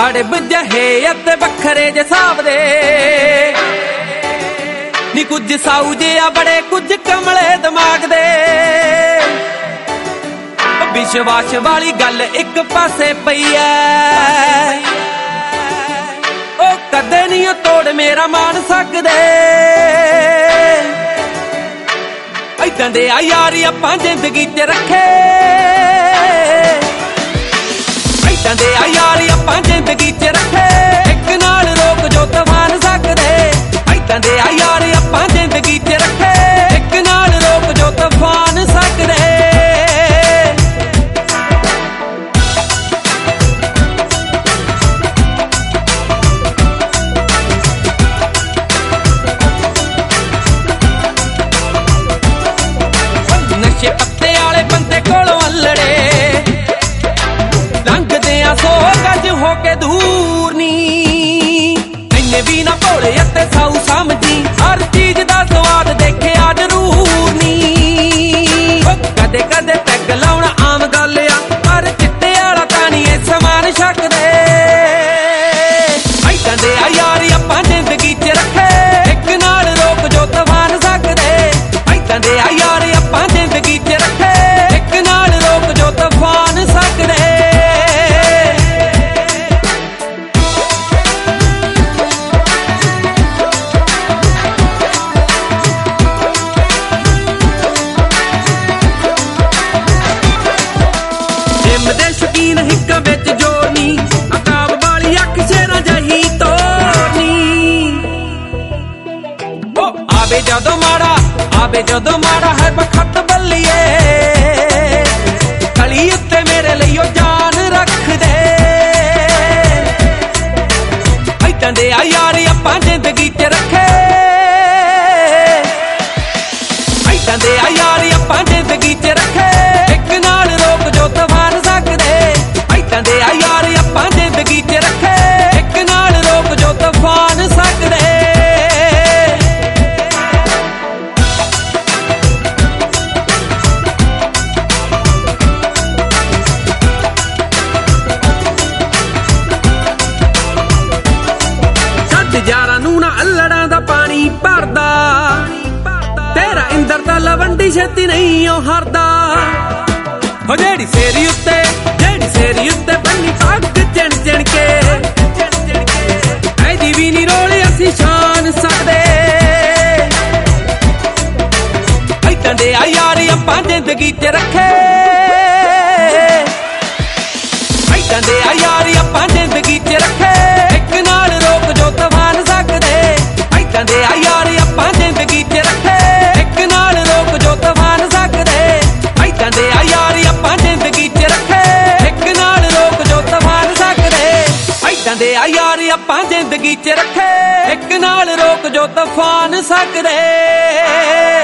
ਅੜਬ ਜਹੇ ਅਤੇ ਵੱਖਰੇ ਜੇ ਹਿਸਾਬ ਦੇ ਨੀ ਕੁਝ ਸਾਊ ਜਿਹਾ ਬੜੇ ਕੁਝ ਕਮਲੇ ਦਿਮਾਗ ਦੇ ਵਿਸ਼ਵਾਸ ਵਾਲੀ ਗੱਲ ਇੱਕ ਪਾਸੇ ਪਈ ਐ ਉਹ ਕਦੇ ਨਹੀਂ ਤੋੜ ਮੇਰਾ ਮਾਨ ਸਕਦੇ ਏਦਾਂ ਦੇ ਆ ਯਾਰ ਆਪਾਂ ਜ਼ਿੰਦਗੀ 'ਚ ਰੱਖੇ ਏਦਾਂ ਦੇ ਆ ਯਾਰ ਆਪਾਂ ਜ਼ਿੰਦਗੀ 'ਚ ਰੱਖੇ ਇੱਕ ਨਾਲ ਰੋਕ ਜੋ ਤੂਫਾਨ ਸਕਦੇ ਏਦਾਂ ਦੇ ਆ ਯਾਰ ਆਪਾਂ ਜ਼ਿੰਦਗੀ 'ਚ ਰੱਖੇ ਇੱਕ ਨਾਲ ਰੋਕ ਜੋ ਤੂਫਾਨ ਸਕਦੇ ਨਸ਼ੇ ਪੱਤੇ ਵਾਲੇ ਬੰਦੇ ਕੋਲੋਂ ਅਲੜੇ ਲੰਘਦੇ ਆ 100 ਗਜ ਹੋ ਕੇ ਦੂਰ ਨੀ ਇੰਨੇ ਵੀ ਨਾ ਭੋਲੇ ਅਤੇ ਸਾਊ ਸਮਝੀ ਹਰ ਚੀਜ਼ ਦਾ ਸਵਾਦ ਦੇਖਿਆ ਜ਼ਰੂਰ ਨੀ ਕਦੇ ਕਦੇ ਪੈਗ ਲਾਉਣਾ ਆਮ ਗੱਲ ਆ ਪਰ ਚਿੱਟੇ ਵਾਲਾ ਤਾਂ ਨਹੀਂ ਇਹ ਸਮਾਨ ਛਕਦੇ ਏਦਾਂ ਦੇ ਆ ਯਾਰ ਆਪਾਂ ਜ਼ਿੰਦਗੀ 'ਚ ਰੱਖੇ ਇੱਕ ਨਾਲ ਰੋਕ ਜੋ ਤੂਫਾਨ ਸਕਦੇ ਏਦਾਂ ਦੇ ਆ ਯਾਰ ਆਪਾਂ ਜ਼ਿੰਦਗੀ 'ਚ ਰੱਖੇ ਇੱਕ ਨਾਲ ਰੋਕ ਜੋ ਤੂਫਾਨ ਸਕਦੇ ਜਿੰਮ ਦੇ ਸ਼ੌਕੀਨ ਹਿੱਕਾਂ ਵਿੱਚ ਜੋੜਨੀ ਅਕਾਬ ਵਾਲੀ ਅੱਖ ਸ਼ੇਰਾਂ ਜਹੀ ਤੋੜਨੀ ਉਹ ਆਵੇ ਜਦੋਂ ਮਾੜਾ ਹੈ ਬਖਤ ਬੱਲੀਏ ਕਲੀ ਉੱਤੇ ਮੇਰੇ ਲਈ ਉਹ ਜਾਨ ਰੱਖ ਦੇ ਏਦਾਂ ਦੇ ਆ ਯਾਰ ਆਪਾਂ ਜ਼ਿੰਦਗੀ 'ਚ ਰੱਖੇ ਏਦਾਂ ਦੇ ਆ ਯਾਰ ਆਪਾਂ ਜ਼ਿੰਦਗੀ 'ਚ ਰੱਖੇ ਇੱਕ ਨਾਲ ਰੋਕ ਜੋ ਤੂਫਾਨ ਸਕਦੇ ਏਦਾਂ ਦੇ ਆ ਯਾਰ ਆਪਾਂ ਜ਼ਿੰਦਗੀ 'ਚ ਰੱਖੇ ਇੱਕ ਨਾਲ ਰੋਕ ਜੋ ਤੂਫਾਨ ਸਕਦੇ ਯਾਰਾਂ ਨੂੰ ਨਾ ਅਲੜਾਂ ਦਾ ਪਾਣੀ ਭਰਦਾ ਤੇਰਾ ਇੰਦਰ ਦਾ ਲਵੰਡੀ ਛੇਤੀ ਨਹੀਂ ਉਹ ਹਰਦਾ ਹੋ ਜਿਹੜੀ ਸੇਰੀ ਉੱਤੇ ਬੰਨੀ ਪੱਗ ਚਿਣ ਚਿਣ ਕੇ ਐਦੀ ਵੀ ਨੀ ਰੋਲ ਅਸੀਂ ਸ਼ਾਨ ਸਕਦੇ ਏਦਾਂ ਦੇ ਆ ਯਾਰ ਆਪਾਂ ਜ਼ਿੰਦਗੀ 'ਚ ਰੱਖੇ ਏਦਾਂ ਦੇ ਆ ਯਾਰ ਆਪਾਂ ਜ਼ਿੰਦਗੀ 'ਚ ਰੱਖੇ ਇੱਕ ਨਾਲ ਰੋਕ ਜੋ ਤੂਫਾਨ ਸਕਦੇ ਏਦਾਂ ਦੇ ਆ ਯਾਰ ਆਪਾਂ ਜ਼ਿੰਦਗੀ 'ਚ ਰੱਖੇ ਇੱਕ ਨਾਲ ਰੋਕ ਜੋ ਤੂਫਾਨ ਸਕਦੇ ਏਦਾਂ ਦੇ ਆ ਯਾਰ ਆਪਾਂ ਜ਼ਿੰਦਗੀ 'ਚ ਰੱਖੇ ਇੱਕ ਨਾਲ ਰੋਕ ਜੋ ਤੂਫਾਨ ਸਕਦੇ ਏਦਾਂ ਦੇ ਆ ਯਾਰ ਆਪਾਂ ਜ਼ਿੰਦਗੀ 'ਚ ਰੱਖੇ ਇੱਕ ਨਾਲ ਰੋਕ ਜੋ ਤੂਫਾਨ ਸਕਦੇ